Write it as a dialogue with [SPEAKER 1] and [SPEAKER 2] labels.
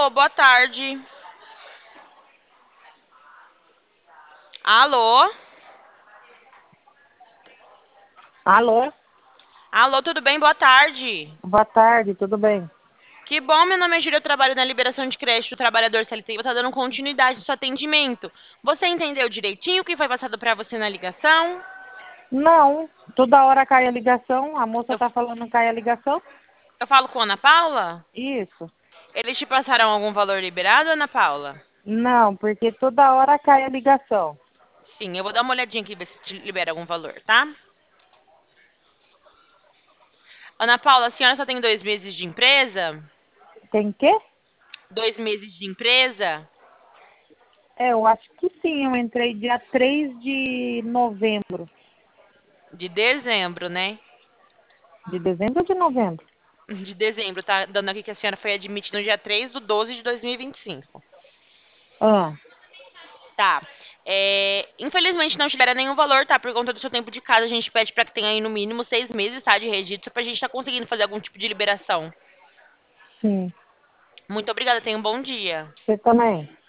[SPEAKER 1] Alô, boa tarde. Alô?
[SPEAKER 2] Alô,
[SPEAKER 1] Alô, tudo bem? Boa tarde.
[SPEAKER 2] boa tarde, tudo bem?
[SPEAKER 1] Que bom, meu nome é Júlia, eu trabalho na liberação de crédito do trabalhador CLT e vou estar dando continuidade no seu atendimento. Você entendeu direitinho o que foi passado para você na ligação?
[SPEAKER 2] Não, toda hora cai a ligação, a moça
[SPEAKER 1] Eu,
[SPEAKER 2] tá falando cai a ligação?
[SPEAKER 1] eu falo com a Ana Paula?
[SPEAKER 2] Isso.
[SPEAKER 1] Eles te passaram algum valor liberado, Ana Paula?
[SPEAKER 2] Não, porque toda hora cai a ligação.
[SPEAKER 1] Sim, eu vou dar uma olhadinha aqui ver se te libera algum valor, tá? Ana Paula, a senhora só tem 2 meses de empresa?
[SPEAKER 2] Tem quê?
[SPEAKER 1] 2 meses de empresa?
[SPEAKER 2] Eu acho que sim, eu entrei dia 3 de novembro.
[SPEAKER 1] De dezembro, né?
[SPEAKER 2] De dezembro ou de novembro?
[SPEAKER 1] De dezembro, tá dando aqui que a senhora foi admitida no dia 3 de 12 de 2025.
[SPEAKER 2] Ah,
[SPEAKER 1] Tá. Infelizmente não te libera nenhum valor, tá? Por conta do seu tempo de casa, a gente pede pra que tenha aí no mínimo 6 meses, tá? De registro, pra gente estar conseguindo fazer algum tipo de liberação.
[SPEAKER 2] sim.
[SPEAKER 1] Muito obrigada, tenha um bom dia.
[SPEAKER 2] Você também.